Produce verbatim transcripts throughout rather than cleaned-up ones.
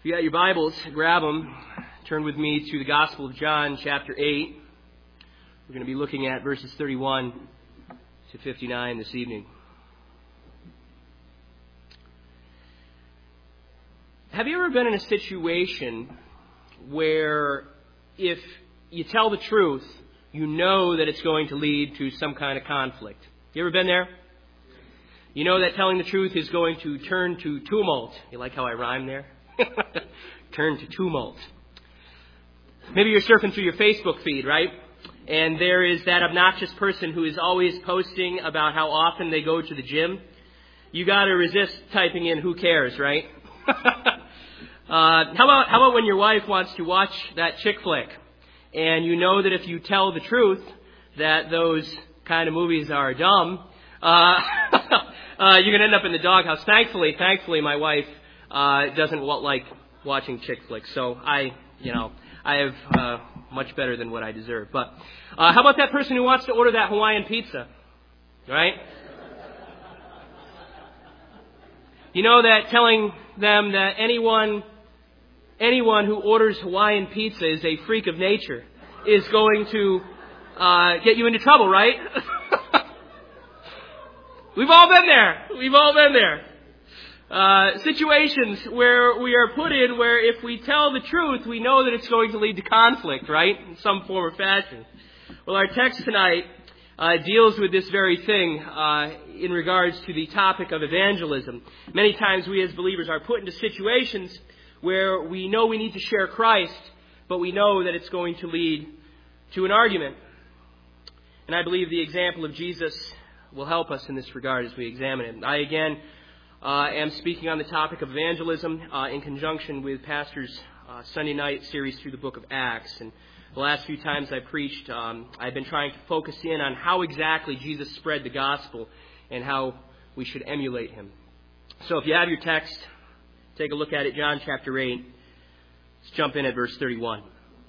If you got your Bibles, grab them. Turn with me to the Gospel of John, chapter eight. We're going to be looking at verses thirty-one to fifty-nine this evening. Have you ever been in a situation where if you tell the truth, you know that it's going to lead to some kind of conflict? You ever been there? You know that telling the truth is going to turn to tumult. You like how I rhyme there? Turn to tumult. Maybe you're surfing through your Facebook feed, right? And there is that obnoxious person who is always posting about how often they go to the gym. You got to resist typing in "who cares," right? uh, how about how about when your wife wants to watch that chick flick, and you know that if you tell the truth that those kind of movies are dumb, uh, uh, you're going to end up in the doghouse. Thankfully, thankfully, my wife uh, doesn't like watching chick flicks, so I, you know, I have uh, much better than what I deserve. But uh, how about that person who wants to order that Hawaiian pizza, right? You know that telling them that anyone, anyone who orders Hawaiian pizza is a freak of nature is going to uh, get you into trouble, right? We've all been there. We've all been there. Uh, situations where we are put in where if we tell the truth, we know that it's going to lead to conflict, right? In some form or fashion. Well, our text tonight uh, deals with this very thing uh, in regards to the topic of evangelism. Many times we as believers are put into situations where we know we need to share Christ, but we know that it's going to lead to an argument. And I believe the example of Jesus will help us in this regard as we examine it. I again Uh, am speaking on the topic of evangelism uh, in conjunction with Pastor's uh, Sunday night series through the book of Acts. And the last few times I preached, um, I've been trying to focus in on how exactly Jesus spread the gospel and how we should emulate him. So if you have your text, take a look at it, John chapter eight. Let's jump in at verse thirty-one.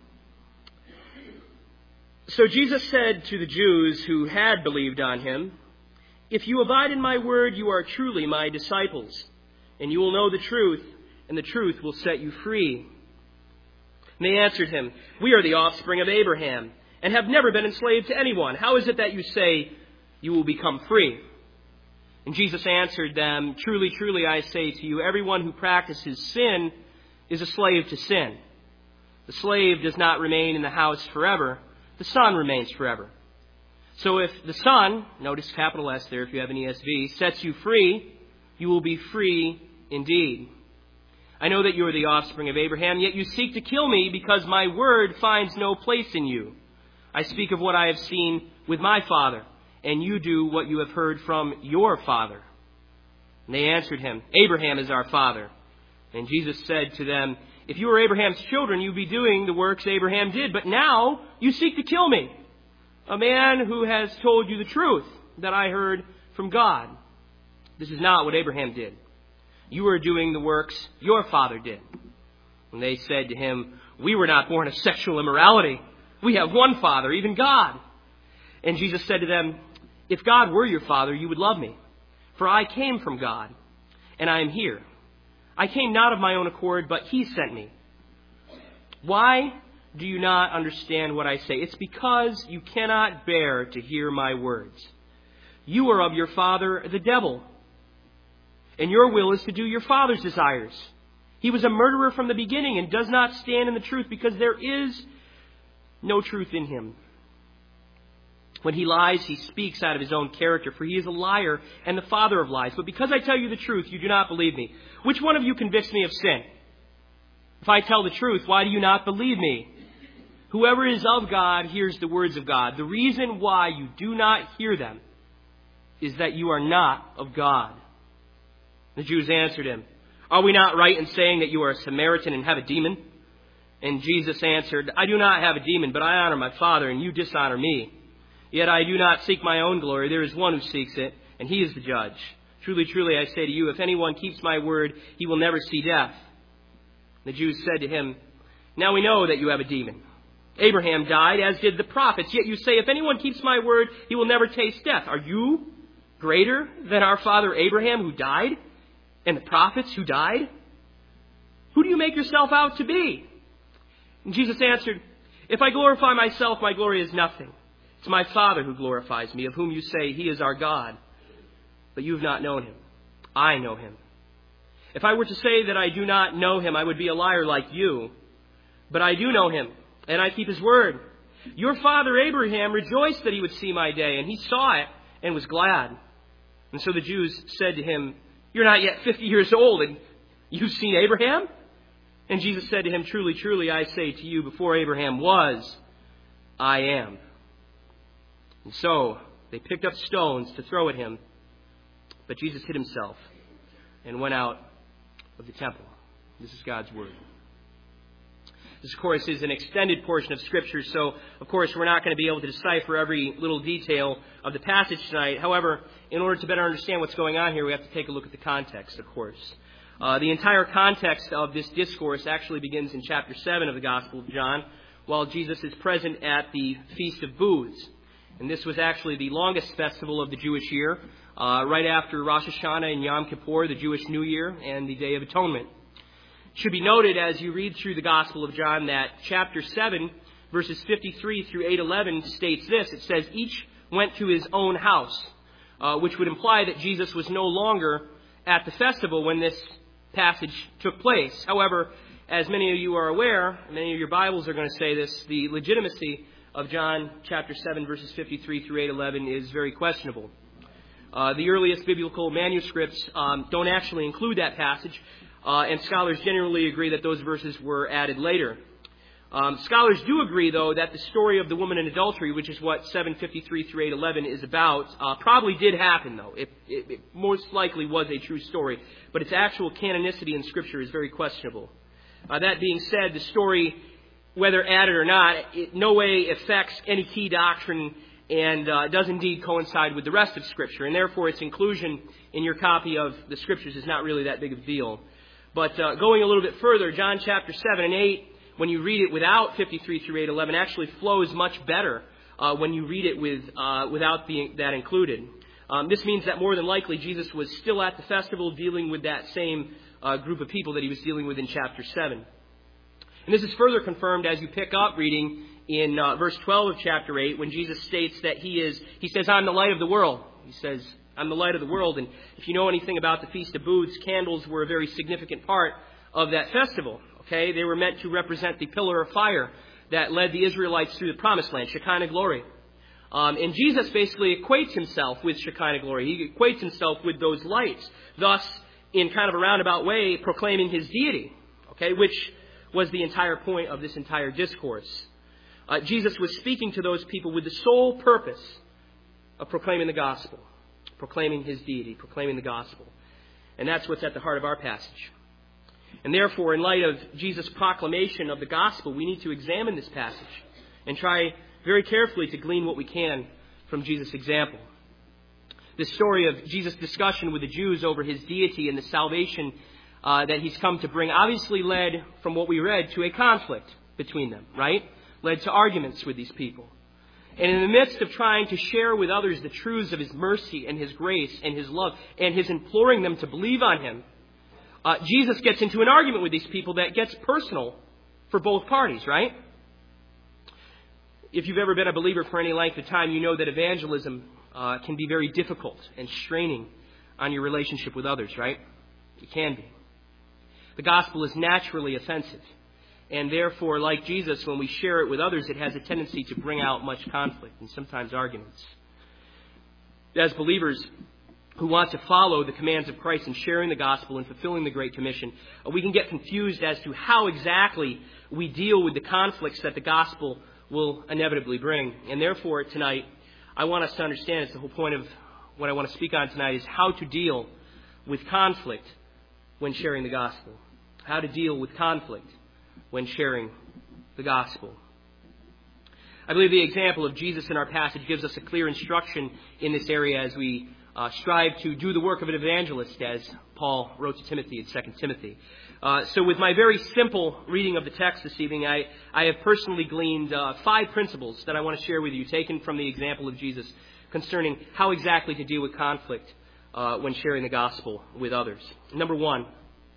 So Jesus said to the Jews who had believed on him, "If you abide in my word, you are truly my disciples, and you will know the truth, and the truth will set you free." And they answered him, "We are the offspring of Abraham, and have never been enslaved to anyone. How is it that you say you will become free?" And Jesus answered them, "Truly, truly, I say to you, everyone who practices sin is a slave to sin. The slave does not remain in the house forever. The son remains forever. So if the Son," notice capital S there if you have an E S V, "sets you free, you will be free indeed. I know that you are the offspring of Abraham, yet you seek to kill me because my word finds no place in you. I speak of what I have seen with my father, and you do what you have heard from your father." And they answered him, "Abraham is our father." And Jesus said to them, "If you were Abraham's children, you would be doing the works Abraham did. But now you seek to kill me, a man who has told you the truth that I heard from God. This is not what Abraham did. You are doing the works your father did." And they said to him, "We were not born of sexual immorality. We have one Father, even God." And Jesus said to them, "If God were your Father, you would love me. For I came from God, and I am here. I came not of my own accord, but he sent me. Why do you not understand what I say? It's because you cannot bear to hear my words. You are of your father, the devil, and your will is to do your father's desires. He was a murderer from the beginning and does not stand in the truth because there is no truth in him. When he lies, he speaks out of his own character, for he is a liar and the father of lies. But because I tell you the truth, you do not believe me. Which one of you convicts me of sin? If I tell the truth, why do you not believe me? Whoever is of God hears the words of God. The reason why you do not hear them is that you are not of God." The Jews answered him, "Are we not right in saying that you are a Samaritan and have a demon?" And Jesus answered, "I do not have a demon, but I honor my Father, and you dishonor me. Yet I do not seek my own glory. There is one who seeks it, and he is the judge. Truly, truly, I say to you, if anyone keeps my word, he will never see death." The Jews said to him, "Now we know that you have a demon. Abraham died, as did the prophets. Yet you say, if anyone keeps my word, he will never taste death. Are you greater than our father Abraham, who died, and the prophets who died? Who do you make yourself out to be?" And Jesus answered, "If I glorify myself, my glory is nothing. It's my Father who glorifies me, of whom you say he is our God. But you have not known him. I know him. If I were to say that I do not know him, I would be a liar like you. But I do know him, and I keep his word. Your father Abraham rejoiced that he would see my day, and he saw it and was glad." And so the Jews said to him, "You're not yet fifty years old, and you've seen Abraham?" And Jesus said to him, "Truly, truly, I say to you, before Abraham was, I am." And so they picked up stones to throw at him, but Jesus hid himself and went out of the temple. This is God's word. This, of course, is an extended portion of Scripture, so, of course, we're not going to be able to decipher every little detail of the passage tonight. However, in order to better understand what's going on here, we have to take a look at the context, of course. Uh, the entire context of this discourse actually begins in chapter seven of the Gospel of John, while Jesus is present at the Feast of Booths. And this was actually the longest festival of the Jewish year, uh, right after Rosh Hashanah and Yom Kippur, the Jewish New Year, and the Day of Atonement. It should be noted as you read through the Gospel of John that chapter seven, verses fifty-three through eight eleven states this. It says, "Each went to his own house," uh, which would imply that Jesus was no longer at the festival when this passage took place. However, as many of you are aware, many of your Bibles are going to say this, the legitimacy of John chapter seven, verses fifty-three through eight eleven is very questionable. Uh, the earliest biblical manuscripts um, don't actually include that passage, uh, and scholars generally agree that those verses were added later. Um, scholars do agree, though, that the story of the woman in adultery, which is what seven fifty-three through eight eleven is about, uh, probably did happen, though. It, it, it most likely was a true story, but its actual canonicity in Scripture is very questionable. Uh, that being said, the story, whether added or not, it no way affects any key doctrine and uh, does indeed coincide with the rest of Scripture, and therefore its inclusion in your copy of the Scriptures is not really that big of a deal. But uh, going a little bit further, John chapter seven and eight, when you read it without fifty-three through eight eleven, actually flows much better uh, when you read it with uh, without being that included. Um, this means that more than likely Jesus was still at the festival dealing with that same uh, group of people that he was dealing with in chapter seven. And this is further confirmed as you pick up reading in uh, verse twelve of chapter eight, when Jesus states that he is, he says, "I'm the light of the world." He says, "I'm the light of the world." And if you know anything about the Feast of Booths, candles were a very significant part of that festival. Okay, they were meant to represent the pillar of fire that led the Israelites through the Promised Land, Shekinah glory. Um, and Jesus basically equates himself with Shekinah glory. He equates himself with those lights, thus, in kind of a roundabout way, proclaiming his deity, okay, which was the entire point of this entire discourse. Uh, Jesus was speaking to those people with the sole purpose of proclaiming the gospel, proclaiming his deity, proclaiming the gospel. And that's what's at the heart of our passage. And therefore, in light of Jesus' proclamation of the gospel, we need to examine this passage and try very carefully to glean what we can from Jesus' example. This story of Jesus' discussion with the Jews over his deity and the salvation uh, that he's come to bring obviously led, from what we read, to a conflict between them, right? Led to arguments with these people. And in the midst of trying to share with others the truths of his mercy and his grace and his love and his imploring them to believe on him, Uh, Jesus gets into an argument with these people that gets personal for both parties, right? If you've ever been a believer for any length of time, you know that evangelism uh, can be very difficult and straining on your relationship with others, right? It can be. The gospel is naturally offensive. And therefore, like Jesus, when we share it with others, it has a tendency to bring out much conflict and sometimes arguments. As believers who want to follow the commands of Christ in sharing the gospel and fulfilling the Great Commission, we can get confused as to how exactly we deal with the conflicts that the gospel will inevitably bring. And therefore, tonight, I want us to understand, it's the whole point of what I want to speak on tonight, is how to deal with conflict when sharing the gospel. How to deal with conflict when sharing the gospel. I believe the example of Jesus in our passage gives us a clear instruction in this area as we Uh, strive to do the work of an evangelist, as Paul wrote to Timothy in Second Timothy. Uh, so with my very simple reading of the text this evening, I, I have personally gleaned uh, five principles that I want to share with you, taken from the example of Jesus, concerning how exactly to deal with conflict uh, when sharing the gospel with others. Number one,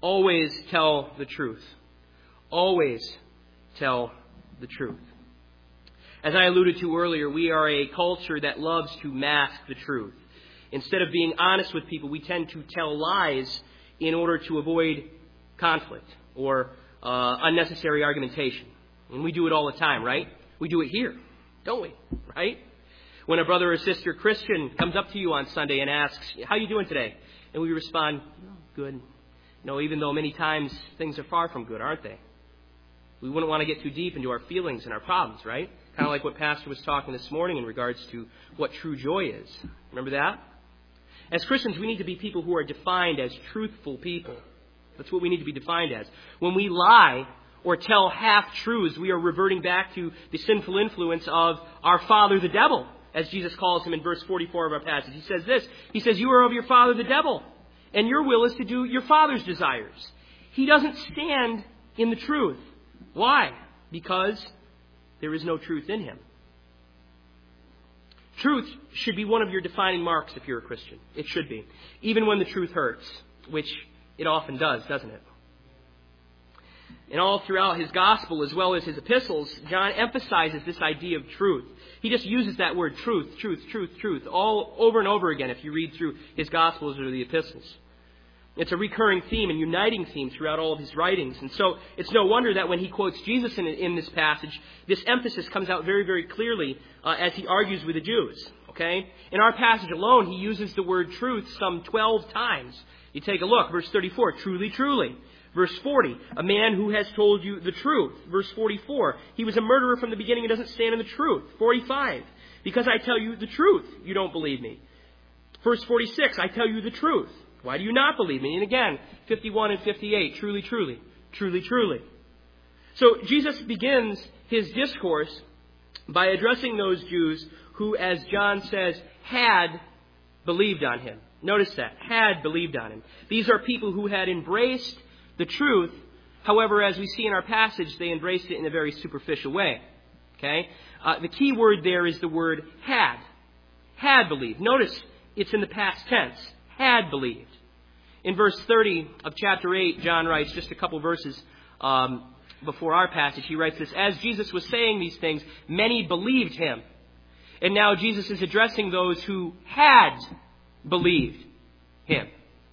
Always tell the truth. Always tell the truth. As I alluded to earlier, we are a culture that loves to mask the truth. Instead of being honest with people, we tend to tell lies in order to avoid conflict or uh, unnecessary argumentation. And we do it all the time, right? We do it here, don't we? Right? When a brother or sister Christian comes up to you on Sunday and asks, how are you doing today? And we respond, oh, good. No, even though many times things are far from good, aren't they? We wouldn't want to get too deep into our feelings and our problems, right? Kind of like what Pastor was talking this morning in regards to what true joy is. Remember that? As Christians, we need to be people who are defined as truthful people. That's what we need to be defined as. When we lie or tell half-truths, we are reverting back to the sinful influence of our father, the devil, as Jesus calls him in verse forty-four of our passage. He says this, he says, you are of your father, the devil, and your will is to do your father's desires. He doesn't stand in the truth. Why? Because there is no truth in him. Truth should be one of your defining marks if you're a Christian. It should be. Even when the truth hurts, which it often does, doesn't it? And all throughout his gospel as well as his epistles, John emphasizes this idea of truth. He just uses that word truth, truth, truth, truth, all over and over again if you read through his gospels or the epistles. It's a recurring theme and uniting theme throughout all of his writings. And so it's no wonder that when he quotes Jesus in, in this passage, this emphasis comes out very, very clearly uh, as he argues with the Jews. Okay? In our passage alone, he uses the word truth some twelve times. You take a look. Verse thirty-four, truly, truly. Verse forty, a man who has told you the truth. Verse forty-four, he was a murderer from the beginning and doesn't stand in the truth. forty-five, because I tell you the truth, you don't believe me. Verse forty-six, I tell you the truth. Why do you not believe me? And again, fifty-one and fifty-eight, truly, truly, truly, truly. So Jesus begins his discourse by addressing those Jews who, as John says, had believed on him. Notice that, had believed on him. These are people who had embraced the truth. However, as we see in our passage, they embraced it in a very superficial way. Okay? Uh, the key word there is the word had. Had believed. Notice it's in the past tense. Had believed. In verse thirty of chapter eight, John writes, just a couple verses um, before our passage, he writes this, as Jesus was saying these things, many believed him. And now Jesus is addressing those who had believed him.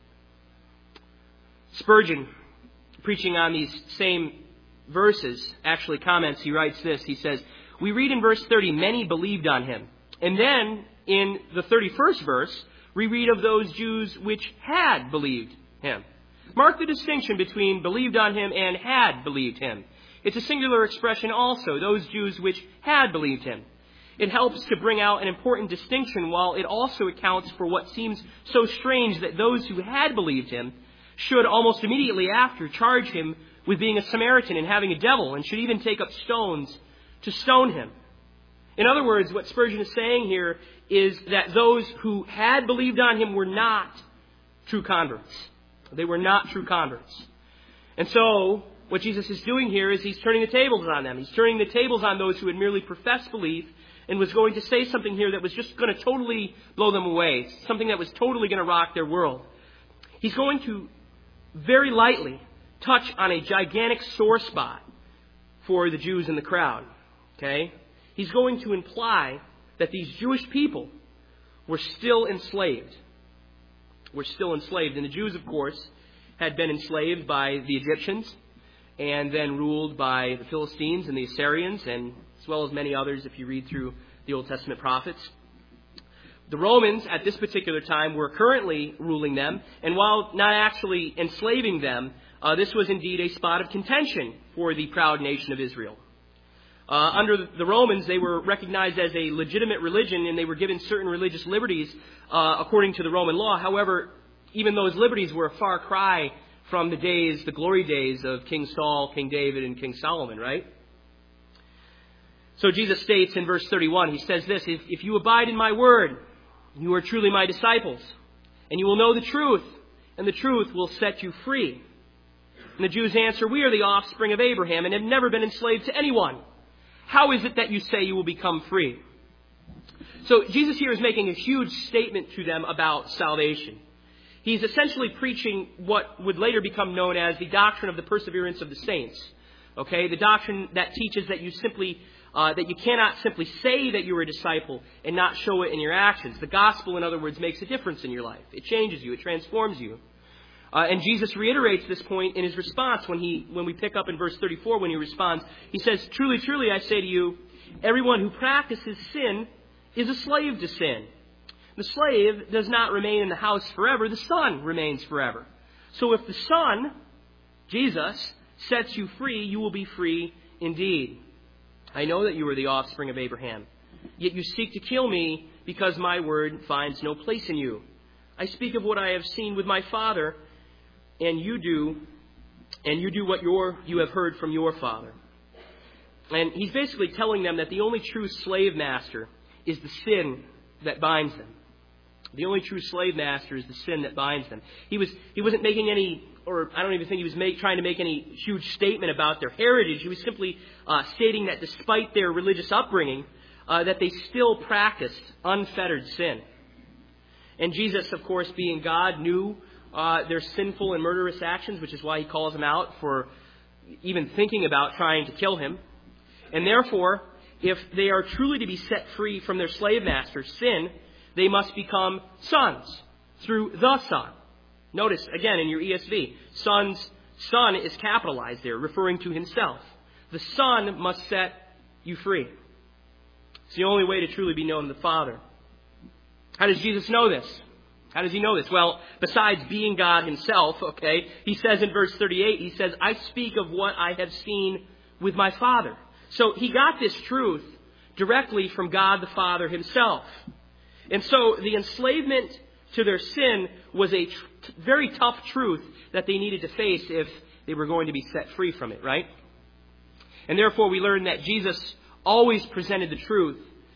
Spurgeon, preaching on these same verses, actually comments, he writes this, he says, we read in verse thirty, many believed on him. And then in the thirty-first verse, we read of those Jews which had believed him. Mark the distinction between believed on him and had believed him. It's a singular expression also, those Jews which had believed him. It helps to bring out an important distinction while it also accounts for what seems so strange that those who had believed him should almost immediately after charge him with being a Samaritan and having a devil, and should even take up stones to stone him. In other words, what Spurgeon is saying here is that those who had believed on him were not true converts. They were not true converts. And so, what Jesus is doing here is he's turning the tables on them. He's turning the tables on those who had merely professed belief and was going to say something here that was just going to totally blow them away, something that was totally going to rock their world. He's going to very lightly touch on a gigantic sore spot for the Jews in the crowd. Okay? He's going to imply that these Jewish people were still enslaved. Were still enslaved. And the Jews, of course, had been enslaved by the Egyptians and then ruled by the Philistines and the Assyrians, and as well as many others if you read through the Old Testament prophets. The Romans at this particular time were currently ruling them, and while not actually enslaving them, uh, this was indeed a spot of contention for the proud nation of Israel. Uh, under the Romans, they were recognized as a legitimate religion, and they were given certain religious liberties uh, according to the Roman law. However, even those liberties were a far cry from the days, the glory days of King Saul, King David, and King Solomon, right? So Jesus states in verse thirty-one, he says this, if, if you abide in my word, you are truly my disciples, and you will know the truth, and the truth will set you free. And the Jews answer, we are the offspring of Abraham and have never been enslaved to anyone. How is it that you say you will become free? So Jesus here is making a huge statement to them about salvation. He He's essentially preaching what would later become known as the doctrine of the perseverance of the saints. Okay, the doctrine that teaches that you simply, uh, that you cannot simply say that you're a disciple and not show it in your actions. The gospel, in other words, makes a difference in your life. It changes you. It transforms you. Uh, and Jesus reiterates this point in his response when he, when we pick up in verse thirty-four, when he responds. He says, "Truly, truly, I say to you, everyone who practices sin is a slave to sin. The slave does not remain in the house forever. The Son remains forever. So if the Son, Jesus, sets you free, you will be free indeed. I know that you are the offspring of Abraham. Yet you seek to kill me because my word finds no place in you. I speak of what I have seen with my Father, and you do, and you do what your, you have heard from your father." And he's basically telling them that the only true slave master is the sin that binds them. The only true slave master is the sin that binds them. He was he wasn't making any, or I don't even think he was make, trying to make any huge statement about their heritage. He was simply uh, stating that despite their religious upbringing, uh, that they still practiced unfettered sin. And Jesus, of course, being God, knew uh, their sinful and murderous actions, which is why he calls them out for even thinking about trying to kill him. And therefore, if they are truly to be set free from their slave master, sin, they must become sons through the Son. Notice, again, in your E S V, son's Son is capitalized there, referring to himself. The Son must set you free. It's the only way to truly be known to the Father. How does Jesus know this? How does he know this? Well, besides being God himself, okay, he says in verse thirty-eight, he says, "I speak of what I have seen with my Father." So he got this truth directly from God the Father himself. And so the enslavement to their sin was a tr- very tough truth that they needed to face if they were going to be set free from it, right? And therefore we learn that Jesus always presented the truth,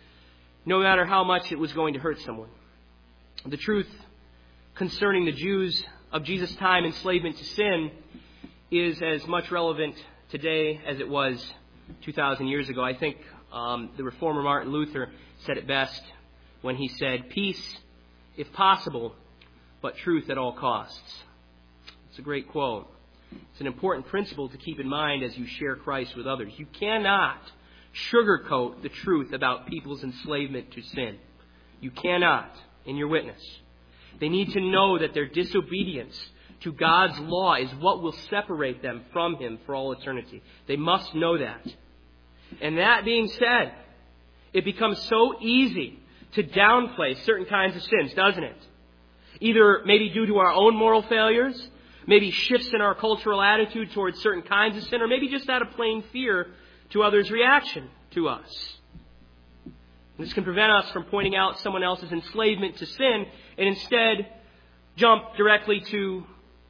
no matter how much it was going to hurt someone. The truth concerning the Jews of Jesus' time, enslavement to sin, is as much relevant today as it was two thousand years ago. I think um, the reformer Martin Luther said it best when he said, "Peace, if possible, but truth at all costs." It's a great quote. It's an important principle to keep in mind as you share Christ with others. You cannot sugarcoat the truth about people's enslavement to sin. You cannot in your witness. They need to know that their disobedience to God's law is what will separate them from Him for all eternity. They must know that. And that being said, it becomes so easy to downplay certain kinds of sins, doesn't it? Either maybe due to our own moral failures, maybe shifts in our cultural attitude towards certain kinds of sin, or maybe just out of plain fear to others' reaction to us. This can prevent us from pointing out someone else's enslavement to sin and instead jump directly to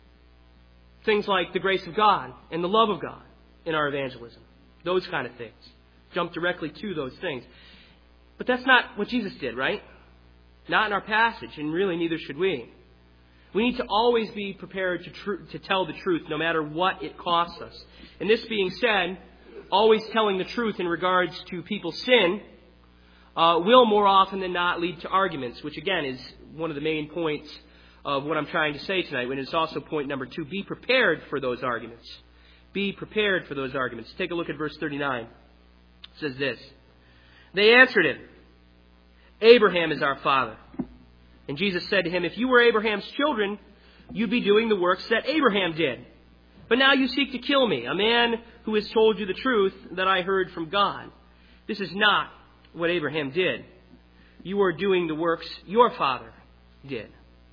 things like the grace of God and the love of God in our evangelism. Those kind of things. Jump directly to those things. But that's not what Jesus did, right? Not in our passage, and really neither should we. We need to always be prepared to, tr- to tell the truth, no matter what it costs us. And this being said, always telling the truth in regards to people's sin uh, will more often than not lead to arguments, which again is one of the main points of what I'm trying to say tonight. And it's also point number two. Be prepared for those arguments. Be prepared for those arguments. Take a look at verse thirty-nine. It says this. They answered him, "Abraham is our father." And Jesus said to him, "If you were Abraham's children, you'd be doing the works that Abraham did. But now you seek to kill me, a man who has told you the truth that I heard from God. This is not what Abraham did. You are doing the works your father did."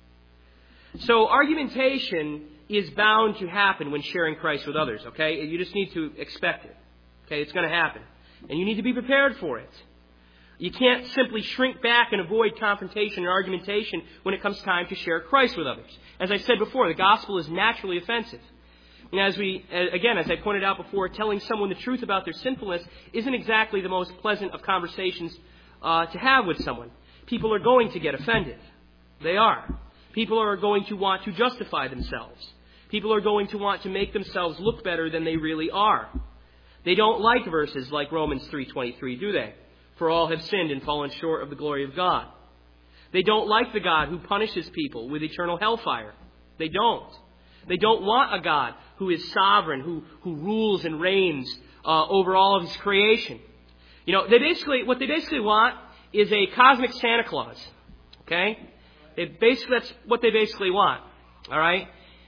So argumentation is bound to happen when sharing Christ with others, okay? You just need to expect it. Okay, it's going to happen. And you need to be prepared for it. You can't simply shrink back and avoid confrontation and argumentation when it comes time to share Christ with others. As I said before, the gospel is naturally offensive. And as we, again, as I pointed out before, telling someone the truth about their sinfulness isn't exactly the most pleasant of conversations uh, to have with someone. People are going to get offended. They are. People are going to want to justify themselves. People are going to want to make themselves look better than they really are. They don't like verses like Romans three twenty-three, do they? For all have sinned and fallen short of the glory of God. They don't like the God who punishes people with eternal hellfire. They don't. They don't want a God who is sovereign, who, who rules and reigns uh, over all of His creation. You know, they basically, what they basically want is a cosmic Santa Claus. Okay? They basically, that's what they basically want. All right?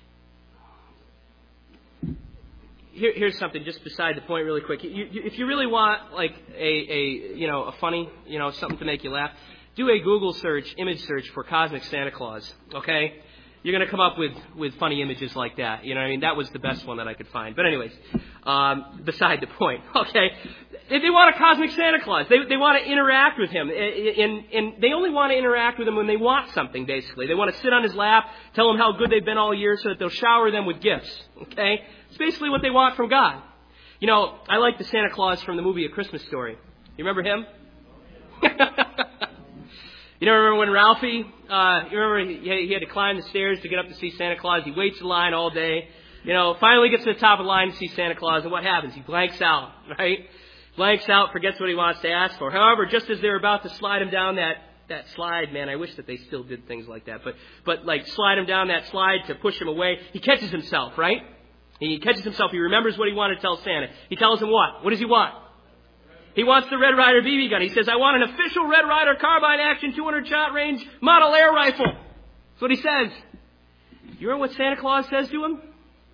Here, here's something just beside the point really quick. You, you, if you really want like a, a, you know, a funny, you know, something to make you laugh, do a Google search, image search for cosmic Santa Claus. Okay? You're going to come up with, with funny images like that. You know what I mean? That was the best one that I could find. But anyways, um, beside the point. Okay? They, they want a cosmic Santa Claus. They, they want to interact with him. And, and they only want to interact with him when they want something, basically. They want to sit on his lap, tell him how good they've been all year so that they'll shower them with gifts. Okay? It's basically what they want from God. You know, I like the Santa Claus from the movie A Christmas Story. You remember him? You know, remember when Ralphie, uh, you remember he, he had to climb the stairs to get up to see Santa Claus. He waits in line all day. You know, finally gets to the top of the line to see Santa Claus. And what happens? He blanks out, right? Blanks out, forgets what he wants to ask for. However, just as they're about to slide him down that, that slide, man, I wish that they still did things like that. But, but like slide him down that slide to push him away, he catches himself, right? He catches himself. He remembers what he wanted to tell Santa. He tells him what? What does he want? He wants the Red Ryder B B gun. He says, I want an official Red Ryder carbine action two hundred shot range model air rifle. That's what he says. You remember what Santa Claus says to him?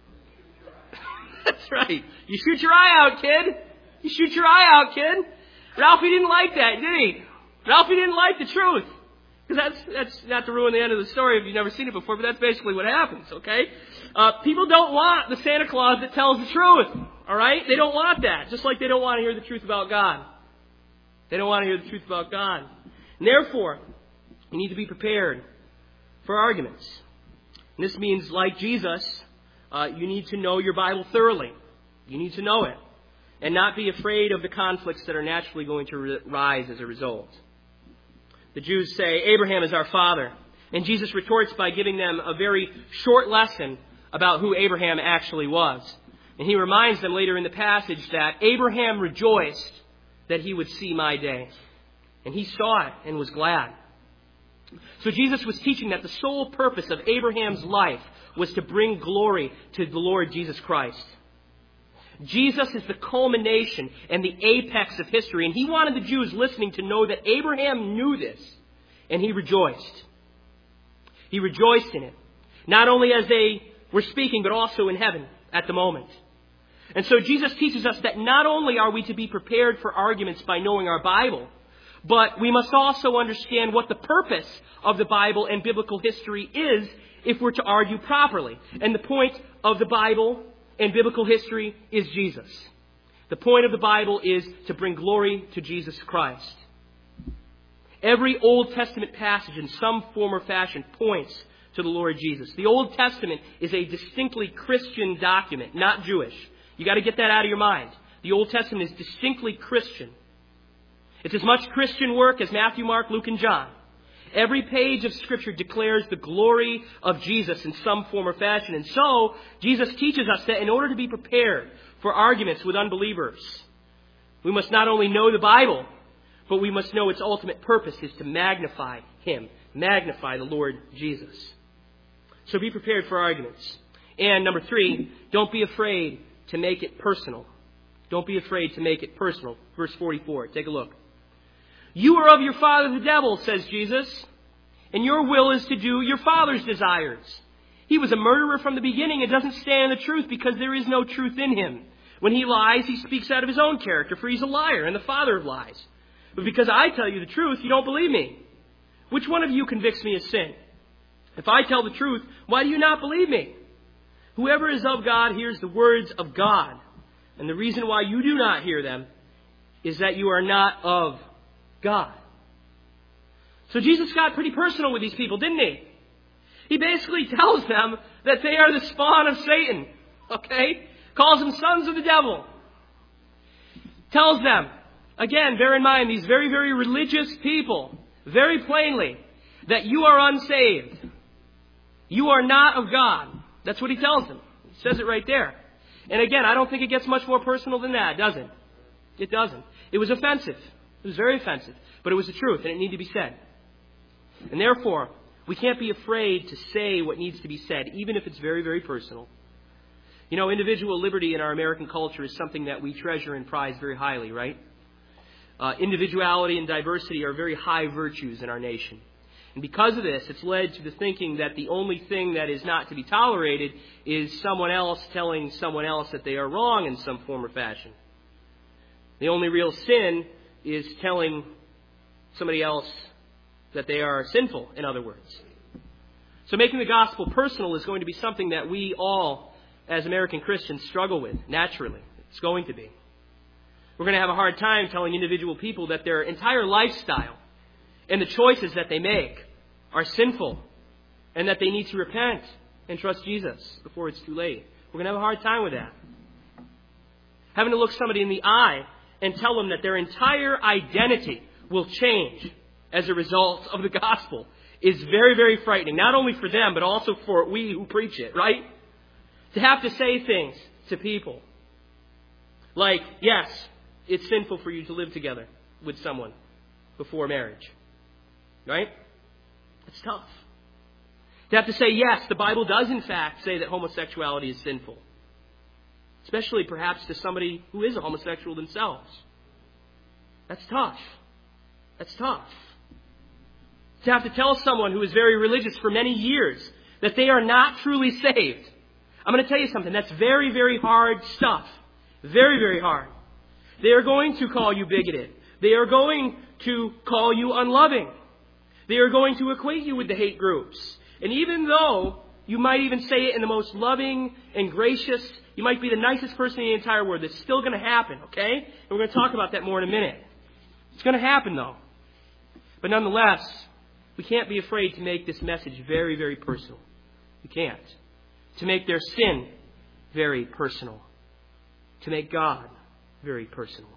That's right. You shoot your eye out, kid. You shoot your eye out, kid. Ralphie didn't like that, did he? Ralphie didn't like the truth. Because that's, that's not to ruin the end of the story if you've never seen it before, but that's basically what happens, okay? Uh, people don't want the Santa Claus that tells the truth, all right? They don't want that, just like they don't want to hear the truth about God. They don't want to hear the truth about God. And therefore, you need to be prepared for arguments. And this means, like Jesus, uh, you need to know your Bible thoroughly. You need to know it. And not be afraid of the conflicts that are naturally going to ri- rise as a result. The Jews say, Abraham is our father. And Jesus retorts by giving them a very short lesson about who Abraham actually was. And he reminds them later in the passage that Abraham rejoiced that he would see my day. And he saw it and was glad. So Jesus was teaching that the sole purpose of Abraham's life was to bring glory to the Lord Jesus Christ. Jesus is the culmination and the apex of history. And he wanted the Jews listening to know that Abraham knew this. And he rejoiced. He rejoiced in it. Not only as they were speaking, but also in heaven at the moment. And so Jesus teaches us that not only are we to be prepared for arguments by knowing our Bible, but we must also understand what the purpose of the Bible and biblical history is if we're to argue properly. And the point of the Bible and biblical history is Jesus. The point of the Bible is to bring glory to Jesus Christ. Every Old Testament passage in some form or fashion points to the Lord Jesus. The Old Testament is a distinctly Christian document, not Jewish. You got to get that out of your mind. The Old Testament is distinctly Christian. It's as much Christian work as Matthew, Mark, Luke, and John. Every page of Scripture declares the glory of Jesus in some form or fashion. And so, Jesus teaches us that in order to be prepared for arguments with unbelievers, we must not only know the Bible, but we must know its ultimate purpose is to magnify Him, magnify the Lord Jesus. So be prepared for arguments. And number three, don't be afraid to make it personal. Don't be afraid to make it personal. Verse forty-four, take a look. You are of your father the devil, says Jesus, and your will is to do your father's desires. He was a murderer from the beginning and doesn't stand in the truth because there is no truth in him. When he lies, he speaks out of his own character, for he's a liar and the father of lies. But because I tell you the truth, you don't believe me. Which one of you convicts me of sin? If I tell the truth, why do you not believe me? Whoever is of God hears the words of God. And the reason why you do not hear them is that you are not of God. So Jesus got pretty personal with these people, didn't he? He basically tells them that they are the spawn of Satan. Okay? Calls them sons of the devil. Tells them, again, bear in mind, these very, very religious people, very plainly, that you are unsaved. You are not of God. That's what he tells them. He says it right there. And again, I don't think it gets much more personal than that, does it? It doesn't. It was offensive. It was very offensive. But it was the truth, and it needed to be said. And therefore, We can't be afraid to say what needs to be said, even if it's very, very personal. You know, individual liberty in our American culture is something that we treasure and prize very highly, right? Uh, individuality and diversity are very high virtues in our nation. And because of this, it's led to the thinking that the only thing that is not to be tolerated is someone else telling someone else that they are wrong in some form or fashion. The only real sin is telling somebody else that they are sinful, in other words. So making the gospel personal is going to be something that we all, as American Christians, struggle with, naturally. It's going to be. We're going to have a hard time telling individual people that their entire lifestyle and the choices that they make are sinful and that they need to repent and trust Jesus before it's too late. We're going to have a hard time with that. Having to look somebody in the eye and tell them that their entire identity will change as a result of the gospel is very, very frightening. Not only for them, but also for we who preach it, right? To have to say things to people like, yes, it's sinful for you to live together with someone before marriage. Right? It's tough. To have to say, yes, the Bible does in fact say that homosexuality is sinful. Especially perhaps to somebody who is a homosexual themselves. That's tough. That's tough. To have to tell someone who is very religious for many years that they are not truly saved. I'm going to tell you something. That's very, very hard stuff. Very, very hard. They are going to call you bigoted. They are going to call you unloving. They are going to equate you with the hate groups. And even though you might even say it in the most loving and gracious, you might be the nicest person in the entire world, it's still going to happen, okay? And we're going to talk about that more in a minute. It's going to happen, though. But nonetheless, we can't be afraid to make this message very, very personal. We can't. To make their sin very personal. To make God very personal.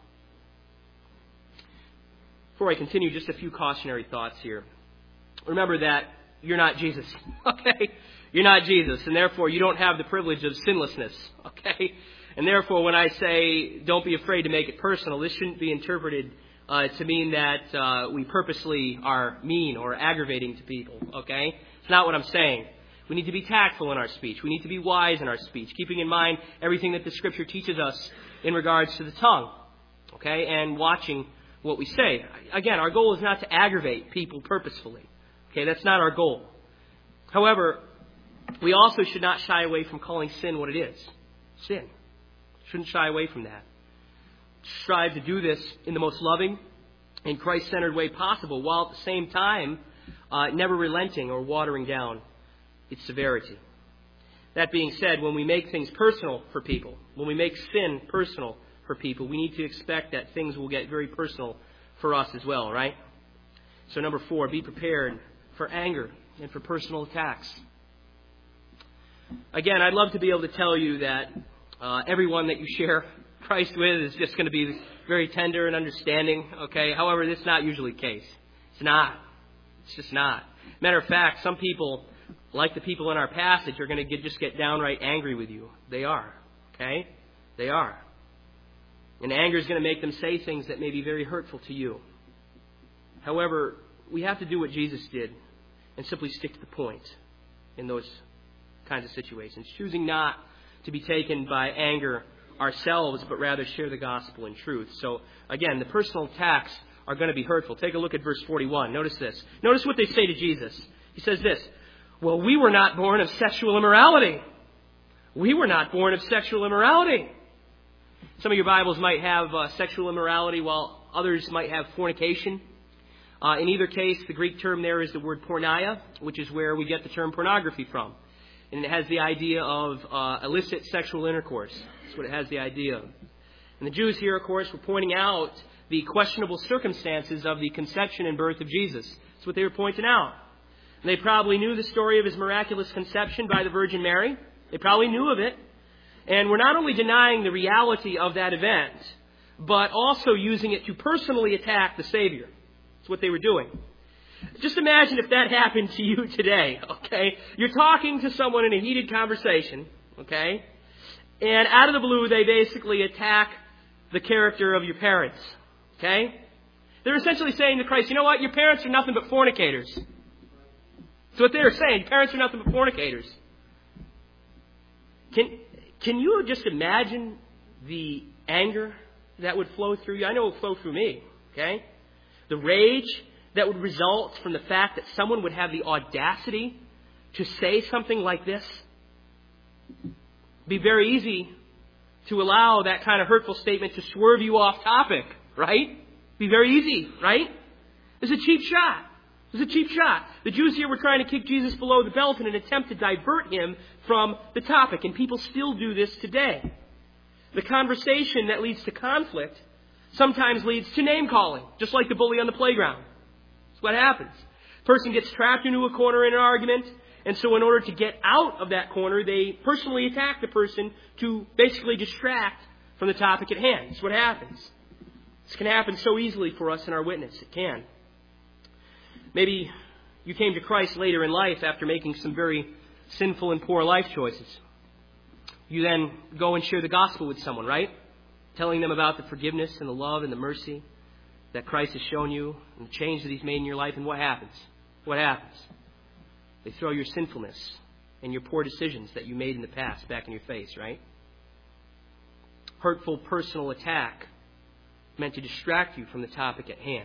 Before I continue, just a few cautionary thoughts here. Remember that you're not Jesus, okay? You're not Jesus, and therefore you don't have the privilege of sinlessness, okay? And therefore when I say don't be afraid to make it personal, this shouldn't be interpreted uh, to mean that uh, we purposely are mean or aggravating to people, okay? It's not what I'm saying. We need to be tactful in our speech. We need to be wise in our speech, keeping in mind everything that the Scripture teaches us in regards to the tongue, okay? And watching what we say. Again, our goal is not to aggravate people purposefully. Okay, that's not our goal. However, we also should not shy away from calling sin what it is. Sin. Shouldn't shy away from that. Strive to do this in the most loving and Christ-centered way possible, while at the same time uh, never relenting or watering down its severity. That being said, when we make things personal for people, when we make sin personal for people, we need to expect that things will get very personal for us as well, right? So number four, be prepared for anger and for personal attacks. Again, I'd love to be able to tell you that uh, everyone that you share Christ with is just going to be very tender and understanding, okay? However, that's not usually the case. It's not. It's just not. Matter of fact, some people, like the people in our passage, are going to get, just get downright angry with you. They are, okay? They are. And anger is going to make them say things that may be very hurtful to you. However, we have to do what Jesus did and simply stick to the point in those kinds of situations. Choosing not to be taken by anger ourselves, but rather share the gospel in truth. So, again, the personal attacks are going to be hurtful. Take a look at verse forty-one. Notice this. Notice what they say to Jesus. He says this, well, we were not born of sexual immorality. We were not born of sexual immorality. Some of your Bibles might have uh, sexual immorality, while others might have fornication. Uh, in either case, the Greek term there is the word porneia, which is where we get the term pornography from. And it has the idea of uh, illicit sexual intercourse. That's what it has the idea of. And the Jews here, of course, were pointing out the questionable circumstances of the conception and birth of Jesus. That's what they were pointing out. And they probably knew the story of his miraculous conception by the Virgin Mary. They probably knew of it. And were not only denying the reality of that event, but also using it to personally attack the Savior. That's what they were doing. Just imagine if that happened to you today, okay? You're talking to someone in a heated conversation, okay? And out of the blue, they basically attack the character of your parents, okay? They're essentially saying to Christ, you know what? Your parents are nothing but fornicators. That's what they were saying. Parents are nothing but fornicators. Can, can you just imagine the anger that would flow through you? I know it would flow through me, okay? The rage that would result from the fact that someone would have the audacity to say something like this. It'd be very easy to allow that kind of hurtful statement to swerve you off topic, right? It'd be very easy, right? It's a cheap shot. It's a cheap shot. The Jews here were trying to kick Jesus below the belt in an attempt to divert him from the topic, and people still do this today. The conversation that leads to conflict sometimes leads to name-calling, just like the bully on the playground. That's what happens. Person gets trapped into a corner in an argument, and so in order to get out of that corner, they personally attack the person to basically distract from the topic at hand. That's what happens. This can happen so easily for us in our witness. It can. Maybe you came to Christ later in life after making some very sinful and poor life choices. You then go and share the gospel with someone, right? Telling them about the forgiveness and the love and the mercy that Christ has shown you and the change that He's made in your life. And what happens? What happens? They throw your sinfulness and your poor decisions that you made in the past back in your face, right? Hurtful personal attack meant to distract you from the topic at hand.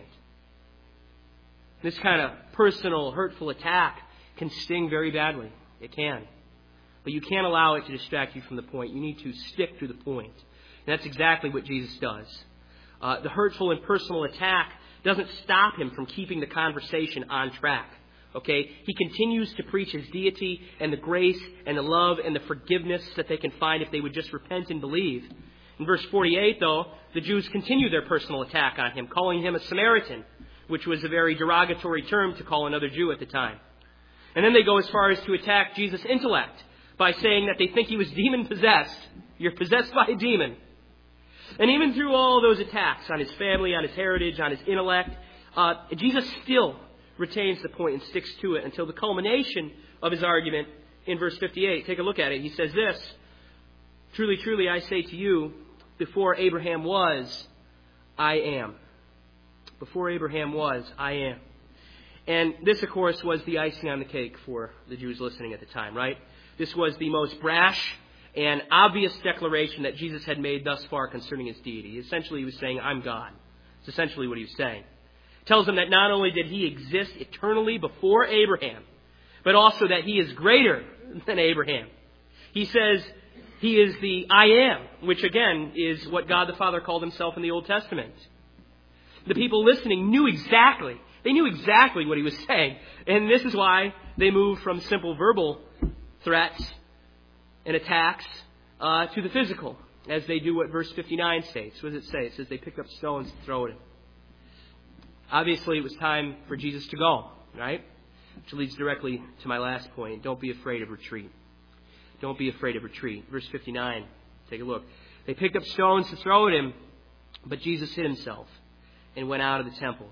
This kind of personal, hurtful attack can sting very badly. It can. But you can't allow it to distract you from the point. You need to stick to the point. And that's exactly what Jesus does. Uh, the hurtful and personal attack doesn't stop him from keeping the conversation on track. Okay? He continues to preach His deity and the grace and the love and the forgiveness that they can find if they would just repent and believe. In verse forty-eight, though, the Jews continue their personal attack on Him, calling Him a Samaritan, which was a very derogatory term to call another Jew at the time. And then they go as far as to attack Jesus' intellect by saying that they think He was demon-possessed. You're possessed by a demon. And even through all those attacks on His family, on His heritage, on His intellect, uh, Jesus still retains the point and sticks to it until the culmination of His argument in verse fifty-eight. Take a look at it. He says this, "Truly, truly, I say to you, before Abraham was, I am." Before Abraham was, I am. And this, of course, was the icing on the cake for the Jews listening at the time, right? This was the most brash and obvious declaration that Jesus had made thus far concerning His deity. Essentially, He was saying, I'm God. It's essentially what He was saying. It tells them that not only did He exist eternally before Abraham, but also that He is greater than Abraham. He says He is the I am, which again is what God the Father called Himself in the Old Testament. The people listening knew exactly, they knew exactly what He was saying. And this is why they moved from simple verbal threats and attacks uh, to the physical, as they do what verse fifty-nine states. What does it say? It says they picked up stones to throw at Him. Obviously, it was time for Jesus to go, right? Which leads directly to my last point. Don't be afraid of retreat. Don't be afraid of retreat. Verse fifty-nine, take a look. They picked up stones to throw at Him, but Jesus hid Himself and went out of the temple.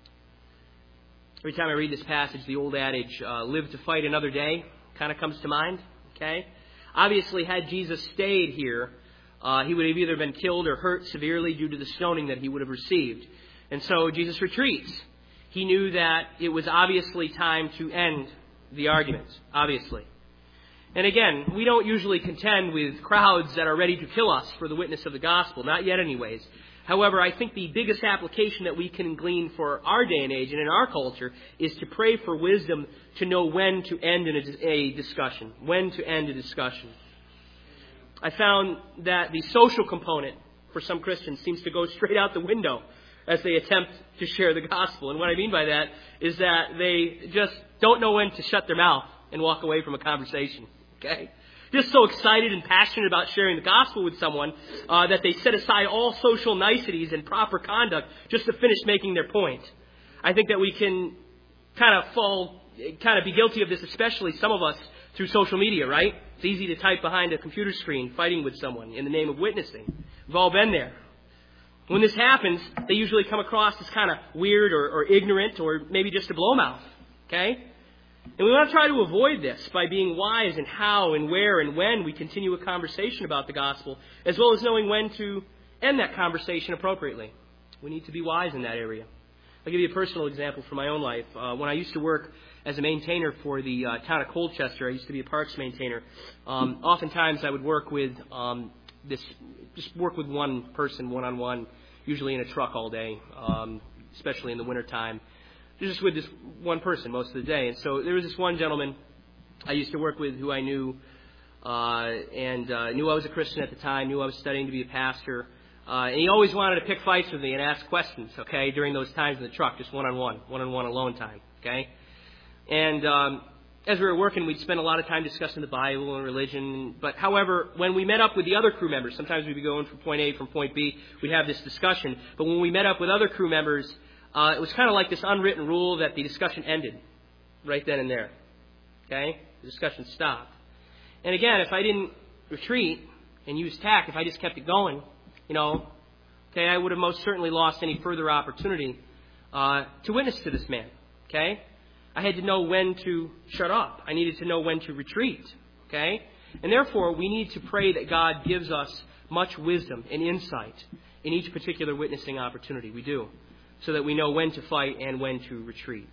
Every time I read this passage, the old adage, uh, live to fight another day, kind of comes to mind. Okay? Obviously, had Jesus stayed here, uh, He would have either been killed or hurt severely due to the stoning that He would have received. And so Jesus retreats. He knew that it was obviously time to end the argument, obviously. And again, we don't usually contend with crowds that are ready to kill us for the witness of the gospel, not yet anyways. However, I think the biggest application that we can glean for our day and age and in our culture is to pray for wisdom to know when to end a discussion, when to end a discussion. I found that the social component for some Christians seems to go straight out the window as they attempt to share the gospel. And what I mean by that is that they just don't know when to shut their mouth and walk away from a conversation. Okay? Just so excited and passionate about sharing the gospel with someone uh, that they set aside all social niceties and proper conduct just to finish making their point. I think that we can kind of fall, kind of be guilty of this, especially some of us through social media, right? It's easy to type behind a computer screen fighting with someone in the name of witnessing. We've all been there. When this happens, they usually come across as kind of weird or, or ignorant or maybe just a blowmouth. Okay? And we want to try to avoid this by being wise in how and where and when we continue a conversation about the gospel, as well as knowing when to end that conversation appropriately. We need to be wise in that area. I'll give you a personal example from my own life. Uh, when I used to work as a maintainer for the uh, town of Colchester. I used to be a parks maintainer. Um, oftentimes I would work with um, this, just work with one person, one-on-one, usually in a truck all day, um, especially in the wintertime. Just with this one person most of the day. And so there was this one gentleman I used to work with who I knew uh, and uh, knew I was a Christian at the time, knew I was studying to be a pastor. Uh, and he always wanted to pick fights with me and ask questions, okay, during those times in the truck, just one-on-one, one-on-one alone time, okay? And um, as we were working, we'd spend a lot of time discussing the Bible and religion. But, however, when we met up with the other crew members, sometimes we'd be going from point A from point B, we'd have this discussion. But when we met up with other crew members, uh, it was kind of like this unwritten rule that the discussion ended right then and there, okay? The discussion stopped. And again, if I didn't retreat and use tact, if I just kept it going, you know, okay, I would have most certainly lost any further opportunity uh, to witness to this man, okay? I had to know when to shut up. I needed to know when to retreat, okay? And therefore, we need to pray that God gives us much wisdom and insight in each particular witnessing opportunity. We do, so that we know when to fight and when to retreat.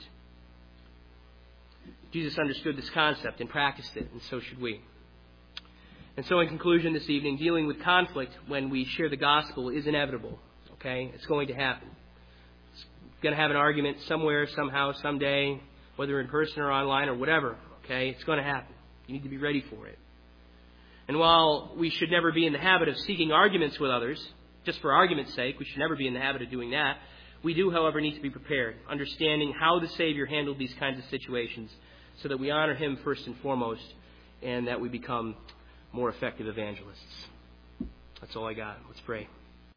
Jesus understood this concept and practiced it, and so should we. And so in conclusion this evening, dealing with conflict when we share the gospel is inevitable, okay? It's going to happen. It's going to have an argument somewhere, somehow, someday, whether in person or online or whatever, okay? It's going to happen. You need to be ready for it. And while we should never be in the habit of seeking arguments with others, just for argument's sake, we should never be in the habit of doing that, we do, however, need to be prepared, understanding how the Savior handled these kinds of situations so that we honor Him first and foremost and that we become more effective evangelists. That's all I got. Let's pray.